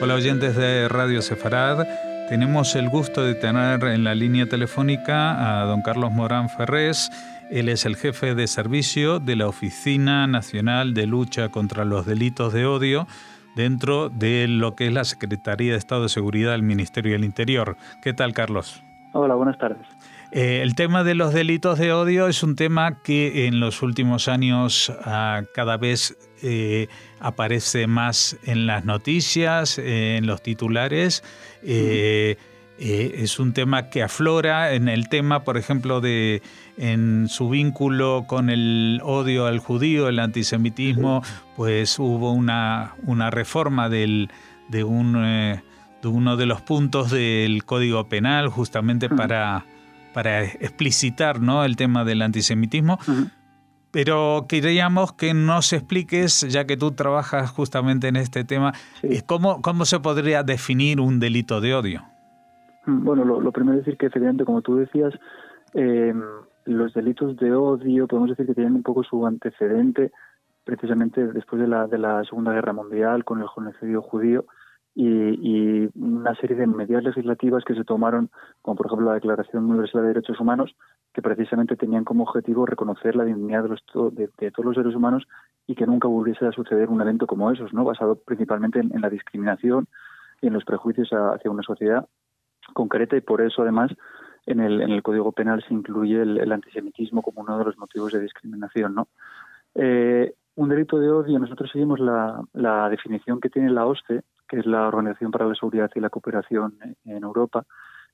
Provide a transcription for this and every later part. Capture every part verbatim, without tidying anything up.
Hola oyentes de Radio Sefarad, tenemos el gusto de tener en la línea telefónica a don Carlos Morán Ferrés. Él es el jefe de servicio de la Oficina Nacional de Lucha contra los Delitos de Odio dentro de lo que es la Secretaría de Estado de Seguridad del Ministerio del Interior. ¿Qué tal, Carlos? Hola, buenas tardes. Eh, el tema de los delitos de odio es un tema que en los últimos años ah, cada vez eh, aparece más en las noticias, eh, en los titulares. Eh, eh, es un tema que aflora en el tema, por ejemplo, de en su vínculo con el odio al judío, el antisemitismo, pues hubo una, una reforma del, de, un, eh, de uno de los puntos del Código Penal justamente para... para explicitar, ¿no?, el tema del antisemitismo, uh-huh. Pero queríamos que nos expliques, ya que tú trabajas justamente en este tema, sí. ¿cómo, cómo se podría definir un delito de odio? Bueno, lo, lo primero es decir que, efectivamente, como tú decías, eh, los delitos de odio, podemos decir que tienen un poco su antecedente precisamente después de la, de la Segunda Guerra Mundial, con el genocidio judío, Y, y una serie de medidas legislativas que se tomaron, como por ejemplo la Declaración Universal de Derechos Humanos, que precisamente tenían como objetivo reconocer la dignidad de, los, de, de todos los seres humanos y que nunca volviese a suceder un evento como esos, ¿no?, basado principalmente en, en la discriminación y en los prejuicios hacia una sociedad concreta, y por eso además en el, en el Código Penal se incluye el, el antisemitismo como uno de los motivos de discriminación, ¿no? Eh, un delito de odio, nosotros seguimos la, la definición que tiene la O S C E, que es la Organización para la Seguridad y la Cooperación en Europa,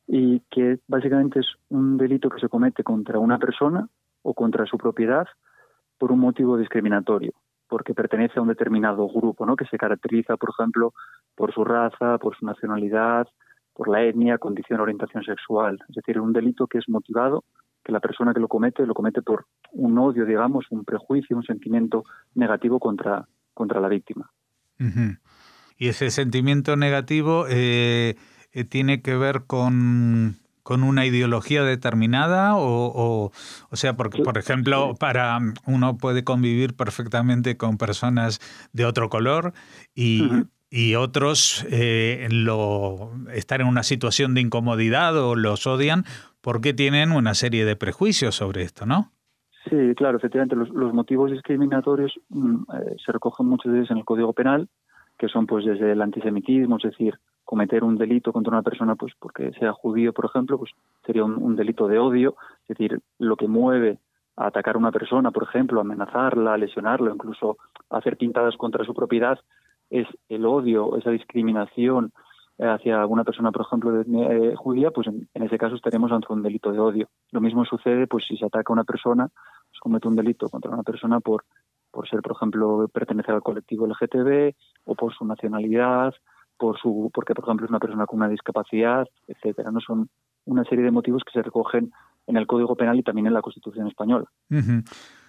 y que básicamente es un delito que se comete contra una persona o contra su propiedad por un motivo discriminatorio, porque pertenece a un determinado grupo, ¿no?, que se caracteriza, por ejemplo, por su raza, por su nacionalidad, por la etnia, condición, orientación sexual. Es decir, un delito que es motivado, que la persona que lo comete lo comete por un odio, digamos, un prejuicio, un sentimiento negativo contra, contra la víctima. Uh-huh. Y ese sentimiento negativo eh, eh, tiene que ver con, con una ideología determinada o, o, o sea, porque, por ejemplo, para uno puede convivir perfectamente con personas de otro color y, uh-huh. y otros eh, lo, estar en una situación de incomodidad o los odian porque tienen una serie de prejuicios sobre esto, ¿no? Sí, claro, efectivamente, los, los motivos discriminatorios mm, eh, se recogen muchos de ellos en el Código Penal, que son pues desde el antisemitismo, es decir, cometer un delito contra una persona pues porque sea judío, por ejemplo, pues sería un, un delito de odio, es decir, lo que mueve a atacar a una persona, por ejemplo, amenazarla, lesionarla, incluso hacer pintadas contra su propiedad, es el odio, esa discriminación hacia alguna persona, por ejemplo, de, eh, judía, pues en, en ese caso estaríamos ante un delito de odio. Lo mismo sucede pues si se ataca a una persona, pues comete un delito contra una persona por por ser, por ejemplo, pertenecer al colectivo L G T B, o por su nacionalidad, por su porque, por ejemplo, es una persona con una discapacidad, etcétera. No son una serie de motivos que se recogen en el Código Penal y también en la Constitución española. Uh-huh.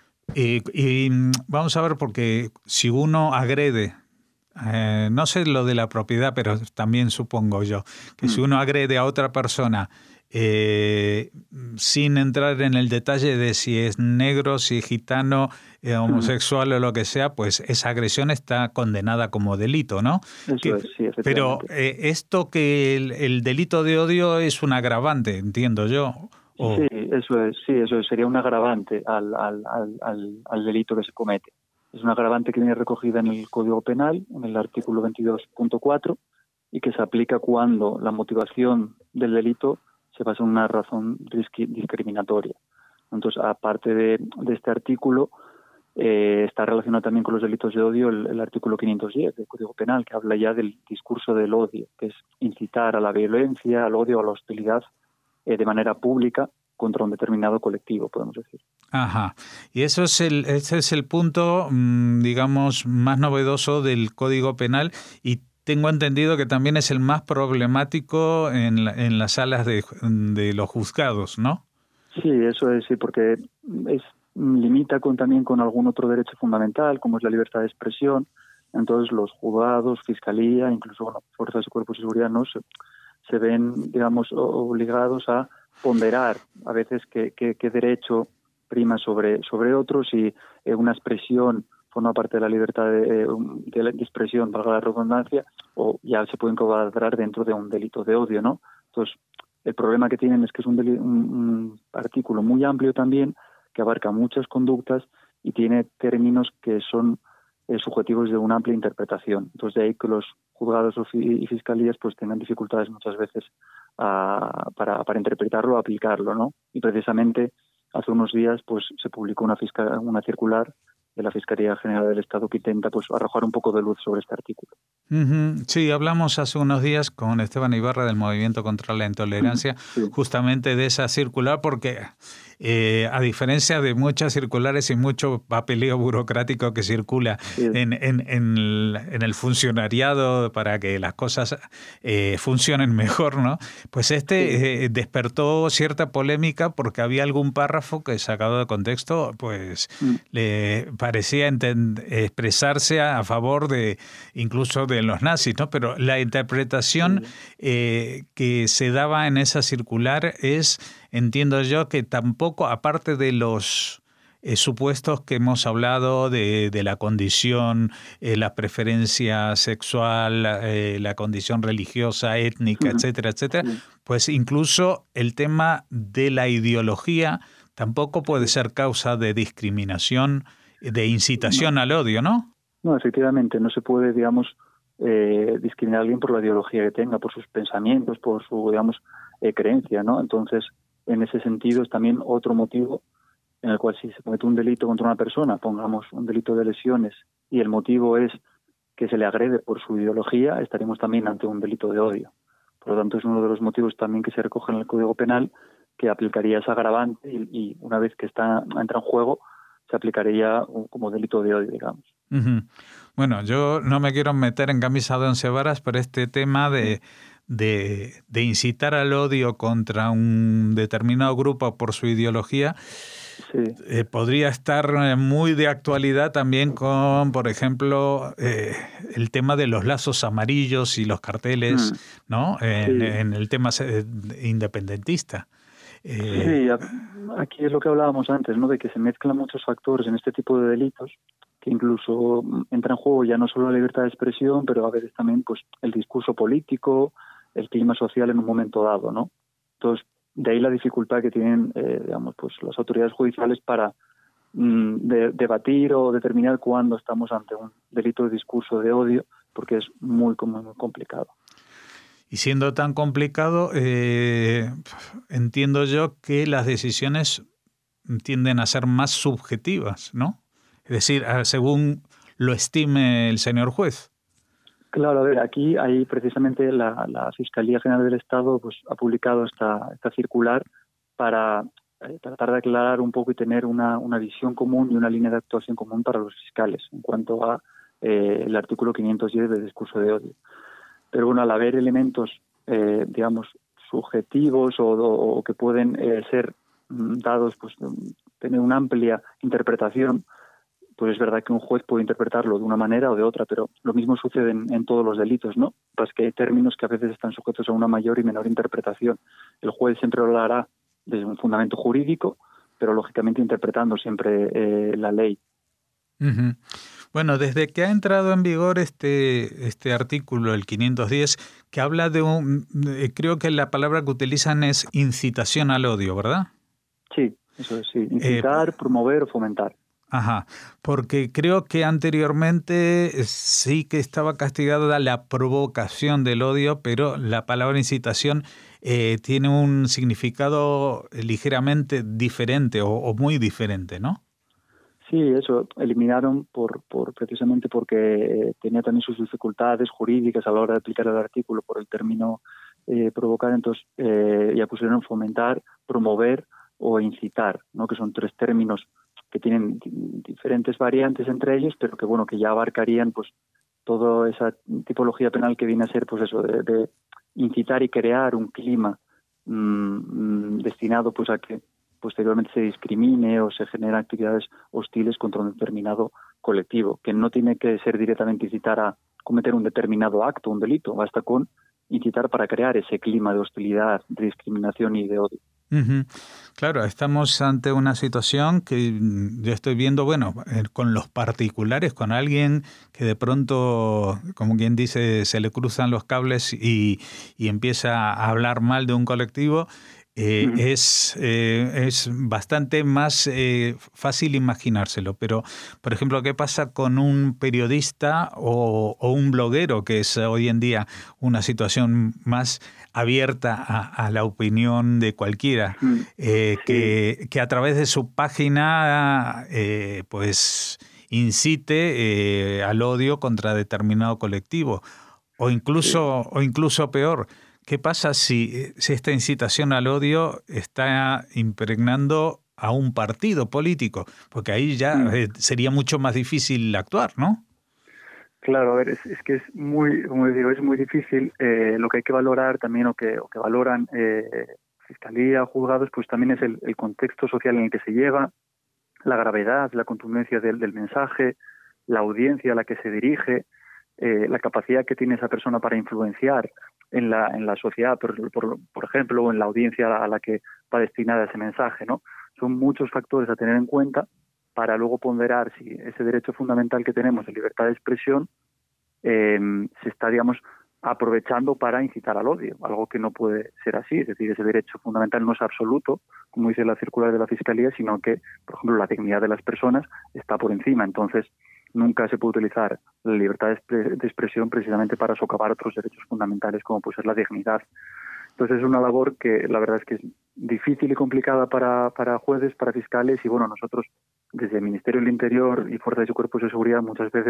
Y, y vamos a ver, porque si uno agrede, eh, no sé lo de la propiedad, pero también supongo yo, que uh-huh. si uno agrede a otra persona, Eh, sin entrar en el detalle de si es negro, si es gitano, eh, homosexual uh-huh. o lo que sea, pues esa agresión está condenada como delito, ¿no? Eso que, es, sí, efectivamente. Pero eh, esto que el, el delito de odio es un agravante, entiendo yo. O... Sí, eso es, sí, eso es, sería un agravante al, al, al, al, al delito que se comete. Es un agravante que viene recogida en el Código Penal, en el artículo veintidós punto cuatro, y que se aplica cuando la motivación del delito se basa en una razón discriminatoria. Entonces, aparte de, de este artículo, eh, está relacionado también con los delitos de odio el, el artículo quinientos diez del Código Penal, que habla ya del discurso del odio, que es incitar a la violencia, al odio, a la hostilidad eh, de manera pública contra un determinado colectivo, podemos decir. Ajá. Y eso es el, ese es el punto, digamos, más novedoso del Código Penal, y tengo entendido que también es el más problemático en, la, en las salas de, de los juzgados, ¿no? Sí, eso es, sí, porque es, limita con, también con algún otro derecho fundamental, como es la libertad de expresión. Entonces los juzgados, fiscalía, incluso bueno, fuerzas y cuerpos de seguridad, ¿no?, se, se ven, digamos, obligados a ponderar a veces qué, qué, qué derecho prima sobre, sobre otros, y eh, una expresión forma parte de la libertad de, de, de expresión, valga la redundancia, o ya se puede encuadrar dentro de un delito de odio, ¿no? Entonces, el problema que tienen es que es un, deli- un, un artículo muy amplio también, que abarca muchas conductas y tiene términos que son eh, subjetivos de una amplia interpretación. Entonces, de ahí que los juzgados y fiscalías pues tengan dificultades muchas veces a, para, para interpretarlo o aplicarlo, ¿no? Y precisamente hace unos días pues se publicó una, fiscal, una circular de la Fiscalía General del Estado que intenta pues arrojar un poco de luz sobre este artículo. Uh-huh. Sí, hablamos hace unos días con Esteban Ibarra del Movimiento contra la Intolerancia, sí. justamente de esa circular, porque eh, a diferencia de muchas circulares y mucho papeleo burocrático que circula sí. en, en, en, el, en el funcionariado para que las cosas eh, funcionen mejor, ¿no? Pues este sí. eh, despertó cierta polémica porque había algún párrafo que, sacado de contexto, pues mm. le parecía enten- expresarse a, a favor de incluso de los nazis, ¿no? Pero la interpretación eh, que se daba en esa circular es, entiendo yo, que tampoco, aparte de los eh, supuestos que hemos hablado de, de la condición, eh, la preferencia sexual, eh, la condición religiosa, étnica, uh-huh. etcétera, etcétera, uh-huh. pues incluso el tema de la ideología tampoco puede ser causa de discriminación, de incitación no. al odio, ¿no? No, efectivamente, no se puede, digamos, Eh, discriminar a alguien por la ideología que tenga, por sus pensamientos, por su, digamos, eh, creencia, ¿no? Entonces, en ese sentido es también otro motivo en el cual si se comete un delito contra una persona, pongamos un delito de lesiones, y el motivo es que se le agrede por su ideología, estaremos también ante un delito de odio. Por lo tanto, es uno de los motivos también que se recoge en el Código Penal, que aplicaría ese agravante y, y una vez que está entra en juego, se aplicaría como delito de odio, digamos. Uh-huh. Bueno, yo no me quiero meter en camisa de once varas, pero este tema de, de, de incitar al odio contra un determinado grupo por su ideología sí. eh, podría estar muy de actualidad también con, por ejemplo, eh, el tema de los lazos amarillos y los carteles, mm. ¿no? En, sí. en el tema independentista. Eh, sí, aquí es lo que hablábamos antes, ¿no? De que se mezclan muchos factores en este tipo de delitos que incluso entra en juego ya no solo la libertad de expresión, pero a veces también pues el discurso político, el clima social en un momento dado, ¿no? Entonces, de ahí la dificultad que tienen, eh, digamos, pues las autoridades judiciales para mm, de, debatir o determinar cuándo estamos ante un delito de discurso de odio, porque es muy, muy, muy complicado. Y siendo tan complicado, eh, entiendo yo que las decisiones tienden a ser más subjetivas, ¿no? Es decir, según lo estime el señor juez. Claro, a ver, aquí hay precisamente la, la Fiscalía General del Estado pues ha publicado esta, esta circular para eh, tratar de aclarar un poco y tener una, una visión común y una línea de actuación común para los fiscales en cuanto a eh, el artículo quinientos diez del discurso de odio. Pero bueno, al haber elementos, eh, digamos, subjetivos o, o, o que pueden eh, ser mm, dados, pues tener una amplia interpretación, pues es verdad que un juez puede interpretarlo de una manera o de otra, pero lo mismo sucede en, en todos los delitos, ¿no? Pues que hay términos que a veces están sujetos a una mayor y menor interpretación. El juez siempre lo hará desde un fundamento jurídico, pero lógicamente interpretando siempre eh, la ley. Uh-huh. Bueno, desde que ha entrado en vigor este, este artículo, el quinientos diez, que habla de un... creo que la palabra que utilizan es incitación al odio, ¿verdad? Sí, eso es, sí. Incitar, eh, promover o fomentar. Ajá, porque creo que anteriormente sí que estaba castigada la provocación del odio, pero la palabra incitación eh, tiene un significado ligeramente diferente o, o muy diferente, ¿no? Sí, eso, eliminaron por, por precisamente porque tenía también sus dificultades jurídicas a la hora de aplicar el artículo por el término eh, provocar, entonces eh, ya pusieron fomentar, promover o incitar, ¿no? Que son tres términos que tienen diferentes variantes entre ellos, pero que bueno, que ya abarcarían pues toda esa tipología penal que viene a ser pues eso de, de incitar y crear un clima mmm, destinado pues a que posteriormente se discrimine o se generen actividades hostiles contra un determinado colectivo, que no tiene que ser directamente incitar a cometer un determinado acto, un delito, basta con incitar para crear ese clima de hostilidad, de discriminación y de odio. Uh-huh. Claro, estamos ante una situación que yo estoy viendo, bueno, eh, con los particulares, con alguien que de pronto, como quien dice, se le cruzan los cables y, y empieza a hablar mal de un colectivo. Eh, Ujú. es, eh, es bastante más eh, fácil imaginárselo, pero, por ejemplo, ¿qué pasa con un periodista o, o un bloguero, que es hoy en día una situación más abierta a, a la opinión de cualquiera, Mm. eh, Sí, que, que a través de su página eh, pues incite eh, al odio contra determinado colectivo? O sí. incluso, o incluso peor, ¿qué pasa si, si esta incitación al odio está impregnando a un partido político? Porque ahí ya Mm. eh, sería mucho más difícil actuar, ¿no? Claro, a ver, es, es que es muy, como digo, es muy difícil. Eh, lo que hay que valorar también, o que, o que valoran eh, Fiscalía, juzgados, pues también es el, el contexto social en el que se lleva, la gravedad, la contundencia del, del mensaje, la audiencia a la que se dirige, eh, la capacidad que tiene esa persona para influenciar en la, en la sociedad, por, por, por ejemplo, o en la audiencia a la que va destinada ese mensaje, ¿no? Son muchos factores a tener en cuenta para luego ponderar si ese derecho fundamental que tenemos de libertad de expresión eh, se está, digamos, aprovechando para incitar al odio, algo que no puede ser así. Es decir, ese derecho fundamental no es absoluto, como dice la circular de la Fiscalía, sino que, por ejemplo, la dignidad de las personas está por encima. Entonces, nunca se puede utilizar la libertad de expresión precisamente para socavar otros derechos fundamentales, como puede ser la dignidad. Entonces, es una labor que la verdad es que es difícil y complicada para, para jueces, para fiscales, y bueno, nosotros desde el Ministerio del Interior y Fuerzas y Cuerpos de Seguridad muchas veces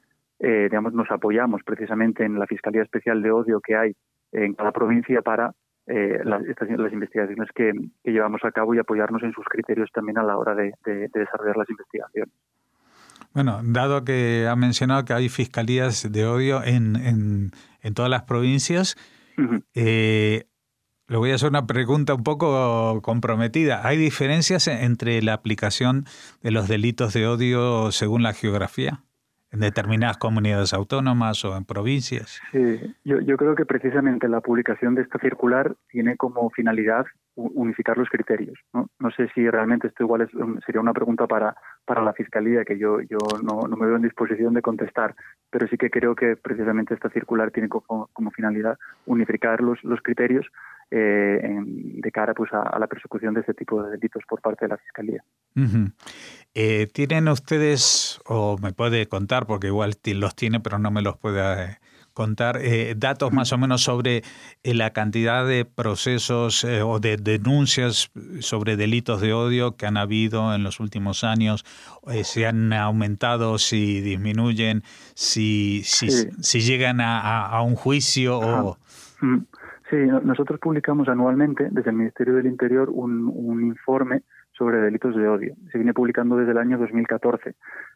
Eh, digamos, nos apoyamos precisamente en la Fiscalía Especial de Odio que hay en cada provincia para eh, las, estas, las investigaciones que, que llevamos a cabo y apoyarnos en sus criterios también a la hora de, de, de desarrollar las investigaciones. Bueno, dado que ha mencionado que hay fiscalías de odio en, en, en todas las provincias, Uh-huh. eh, le voy a hacer una pregunta un poco comprometida. ¿Hay diferencias entre la aplicación de los delitos de odio según la geografía? ¿En determinadas comunidades autónomas o en provincias? Sí, yo, yo creo que precisamente la publicación de esta circular tiene como finalidad unificar los criterios, ¿no? No sé si realmente esto igual es, sería una pregunta para, para la Fiscalía, que yo, yo no, no me veo en disposición de contestar, pero sí que creo que precisamente esta circular tiene como, como finalidad unificar los, los criterios eh, en, de cara pues, a, a la persecución de este tipo de delitos por parte de la Fiscalía. Uh-huh. Eh, ¿Tienen ustedes, o me puede contar, porque igual los tiene, pero no me los puede eh, contar, eh, datos Uh-huh. más o menos sobre eh, la cantidad de procesos eh, o de denuncias sobre delitos de odio que han habido en los últimos años? Eh, ¿Si han aumentado, si disminuyen, si, si, Sí. si llegan a, a, a un juicio? Ajá. O... Uh-huh. Sí, nosotros publicamos anualmente desde el Ministerio del Interior un, un informe sobre delitos de odio. Se viene publicando desde el año dos mil catorce.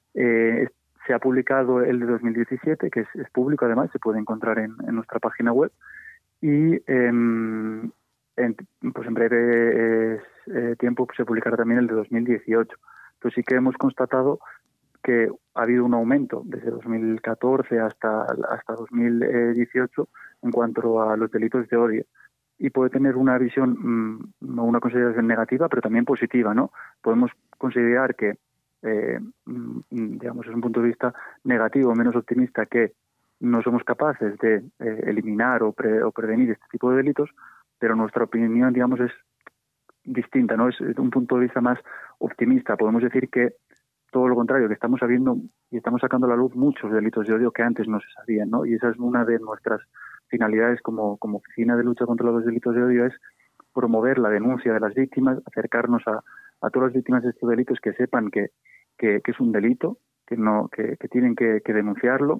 Eh, se ha publicado el de dos mil diecisiete, que es, es público además, se puede encontrar en, en nuestra página web. Y eh, en, pues en breve eh, tiempo pues, se publicará también el de dos mil dieciocho. Entonces sí que hemos constatado que ha habido un aumento desde dos mil catorce hasta, hasta dos mil dieciocho en cuanto a los delitos de odio. Y puede tener una visión, mmm, no una consideración negativa, pero también positiva, ¿no? Podemos considerar que, eh, digamos, es un punto de vista negativo, menos optimista, que no somos capaces de eh, eliminar o, pre, o prevenir este tipo de delitos, pero nuestra opinión, digamos, es distinta, ¿no? Es un punto de vista más optimista. Podemos decir que todo lo contrario, que estamos sabiendo y estamos sacando a la luz muchos delitos de odio que antes no se sabían, ¿no? Y esa es una de nuestras finalidades como, como Oficina de Lucha contra los Delitos de Odio, es promover la denuncia de las víctimas, acercarnos a, a todas las víctimas de estos delitos que sepan que, que, que es un delito, que, no, que, que tienen que, que denunciarlo,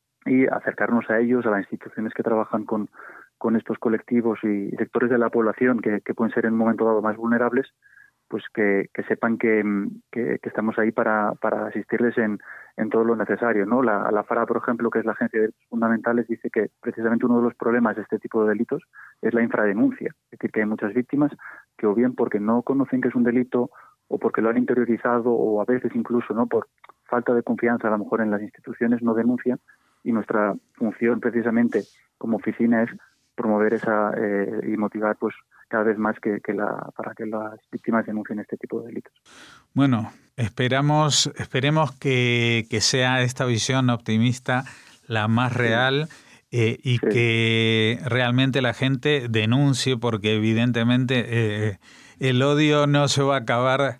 y acercarnos a ellos, a las instituciones que trabajan con, con estos colectivos y sectores de la población que, que pueden ser en un momento dado más vulnerables, pues que, que sepan que, que, que estamos ahí para, para asistirles en, en todo lo necesario, ¿no? La, la FARA, por ejemplo, que es la Agencia de Derechos Fundamentales, dice que precisamente uno de los problemas de este tipo de delitos es la infradenuncia. Es decir, que hay muchas víctimas que o bien porque no conocen que es un delito o porque lo han interiorizado o a veces incluso no por falta de confianza a lo mejor en las instituciones no denuncian, y nuestra función precisamente como oficina es promover esa eh, y motivar pues cada vez más que, que la, para que las víctimas denuncien este tipo de delitos. Bueno, esperamos, esperemos que, que sea esta visión optimista la más real. Sí. Eh, y sí. que realmente la gente denuncie, porque evidentemente eh, el odio no se va a acabar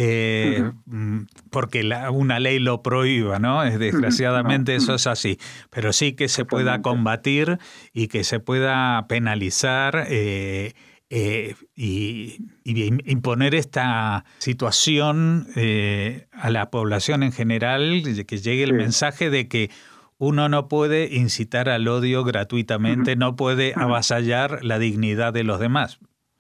eh, uh-huh. porque la, una ley lo prohíba, ¿no? Desgraciadamente uh-huh. eso es así. Pero sí que se Totalmente. pueda combatir y que se pueda penalizar eh, eh, y, y imponer esta situación eh, a la población en general, que llegue el sí. mensaje de que uno no puede incitar al odio gratuitamente, uh-huh. no puede avasallar la dignidad de los demás.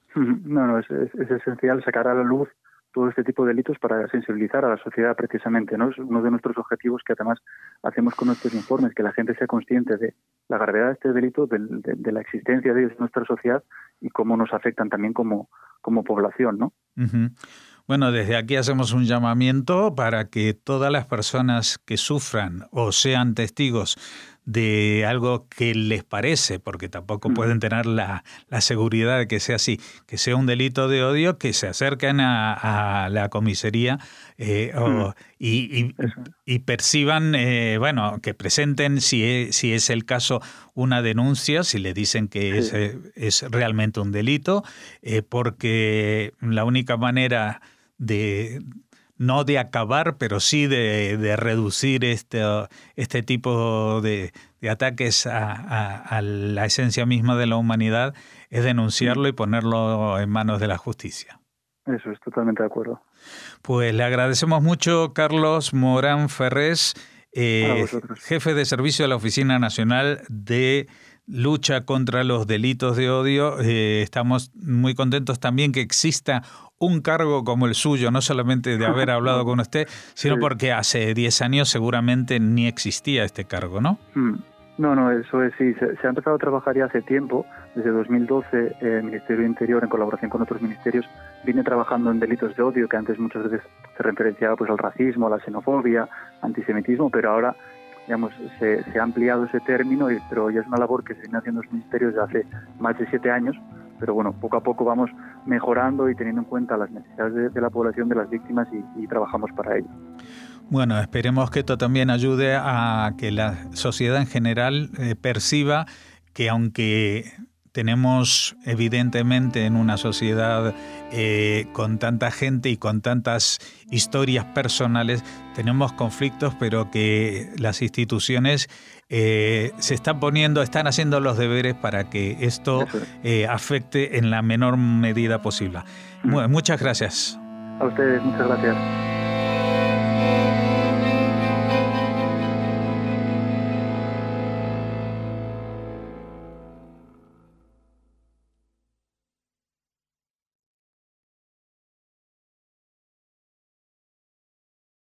No, no, es, es, es esencial sacar a la luz todo este tipo de delitos para sensibilizar a la sociedad precisamente, ¿no? Es uno de nuestros objetivos que además hacemos con nuestros informes, que la gente sea consciente de la gravedad de este delito, de, de, de la existencia de ellos en nuestra sociedad y cómo nos afectan también como, como población, ¿no? Uh-huh. Bueno, desde aquí hacemos un llamamiento para que todas las personas que sufran o sean testigos de algo que les parece, porque tampoco pueden tener la, la seguridad de que sea así, que sea un delito de odio, que se acerquen a, a la comisaría eh, o, y, y, y perciban, eh, bueno, que presenten, si es, si es el caso, una denuncia, si le dicen que es, es realmente un delito, eh, porque la única manera de no de acabar, pero sí de, de reducir este, este tipo de, de ataques a, a, a la esencia misma de la humanidad es denunciarlo y ponerlo en manos de la justicia. Eso es, totalmente de acuerdo. Pues le agradecemos mucho, Carlos Morán Ferrés, eh, jefe de servicio de la Oficina Nacional de Lucha contra los Delitos de Odio. Eh, estamos muy contentos también que exista un cargo como el suyo, no solamente de haber hablado con usted, sino sí. porque hace diez años seguramente ni existía este cargo, ¿no? No, no, eso es, sí, se, se ha empezado a trabajar ya hace tiempo. Desde dos mil doce, el Ministerio de Interior, en colaboración con otros ministerios, viene trabajando en delitos de odio, que antes muchas veces se referenciaba pues al racismo, a la xenofobia, antisemitismo, pero ahora, digamos, se, se ha ampliado ese término, y, pero ya es una labor que se viene haciendo los ministerios desde hace más de siete años, pero bueno, poco a poco vamos mejorando y teniendo en cuenta las necesidades de, de la población, de las víctimas, y, y trabajamos para ello. Bueno, esperemos que esto también ayude a que la sociedad en general eh, perciba que aunque tenemos evidentemente en una sociedad eh, con tanta gente y con tantas historias personales, tenemos conflictos, pero que las instituciones eh, se están poniendo, están haciendo los deberes para que esto eh, afecte en la menor medida posible. Muchas gracias. A ustedes, muchas gracias.